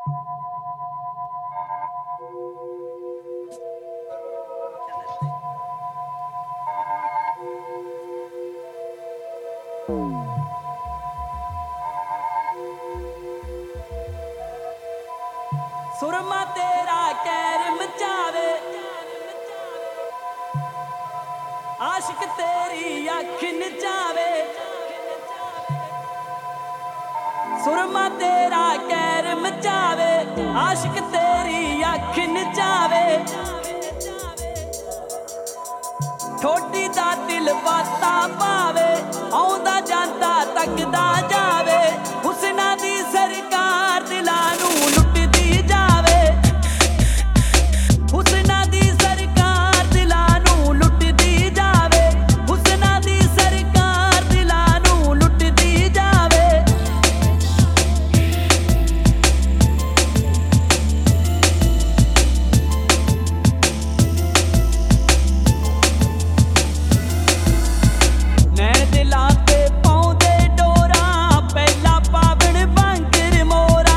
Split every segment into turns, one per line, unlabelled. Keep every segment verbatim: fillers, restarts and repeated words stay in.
सुरमा तेरा कैर मचावे, आशिक तेरी अख नचावे। सुरमा तेरा कैर मचावे, आशिक तेरी अख नचावे। ठोडी दा दिल बाता पावे, आउंदा जांदा तकदा जावे। हुस्ना दी सरकार दिलां नूं लुटदी जावे। हुस्ना दी सरकार दिलां नूं लुटदी जावे। हुस्ना दी सरकार दिलां नूं लुटदी जावे। नैन दिलां ते पाउंदे डोरा, पहला पावण वांगर मोरा।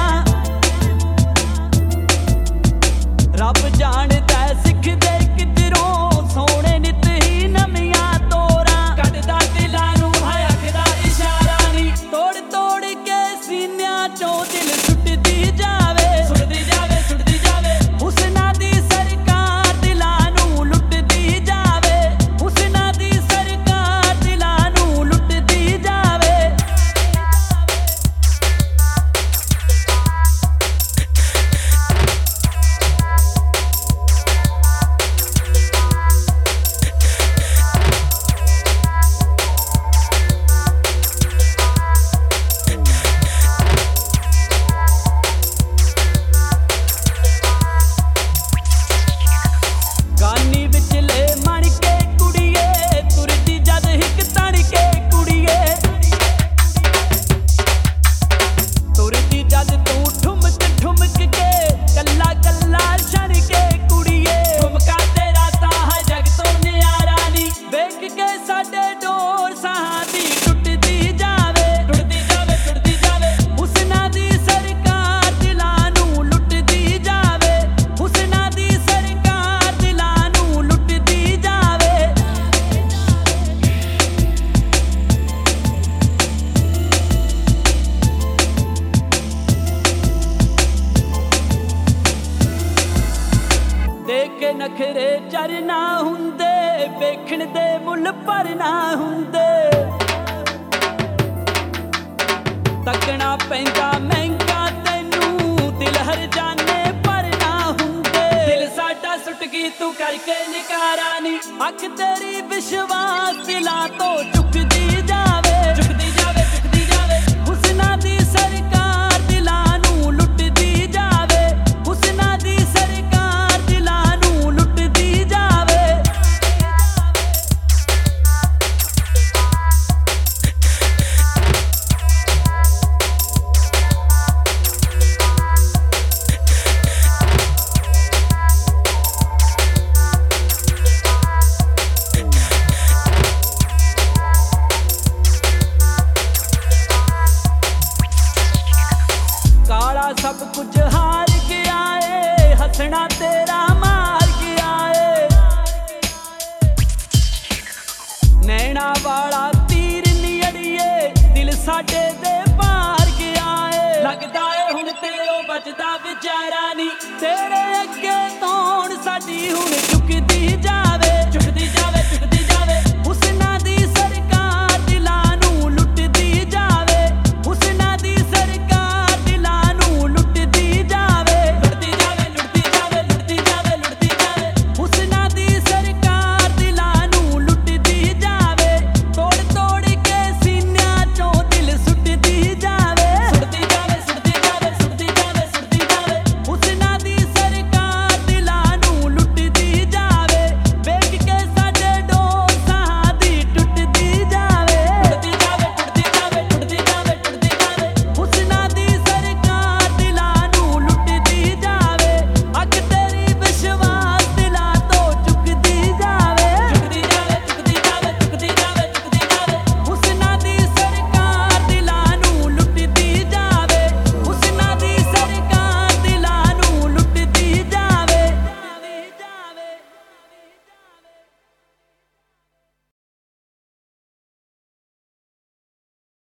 रब जाणदा सिखदे किधरों, सोहणे नित ही नवियां तोरां। कढदा दिलां नूं है अखदा इशारा नी, तोड़ तोड़ के सीनियां चों दिल सुटदी जावे। सुटदी जावे सुटदी जावे। हुस्ना दी सरकार दिलां नूं लुटदी जावे। हुस्ना दी सरकार दिलां नूं लुटदी जावे। गानी विचले मण के कुड़िए, तुरदी जद हिक तण के कुड़िए। तुरदी जद तू ठुमक ठुमक के, कल्ला कल्ला छण के कुड़िए। ठुमका तेरा तां है जग तो न्यारा नी, वेख के साडे डोर साहां दी टुटदी जावे। टुटदी जावे टुटदी जावे। हुस्ना दी सरकार दिलां नूं लुटदी जावे। हुस्ना दी सरकार दिलां नूं लुटदी जावे। देख के नखरे चरना हुंदे, वेखण दे मुल भरना हुंदे। तकना पैंदा महंगा तैनूं, दिल हर जाने भरना हुंदे। दिल साडा सुट गई तू करके निकारा नी, अख तेरी विश्वास दिलां तो चुकदी जावे। चुकदी जावे चुकदी जावे। हुस्ना दी सरकार दिलां नूं लुटदी जावे। हुस्ना दी सरकार दिलां नूं लुटदी जावे। काला सब कुछ हार गया ए, हसना तेरा मार गया ए। नैना वाला तीर नी अड़िए, दिल साडे दे पार गया ए। लगदा ए हुण तेरो बचदा विचारा नी, तेरे अगे तौण साडी हुण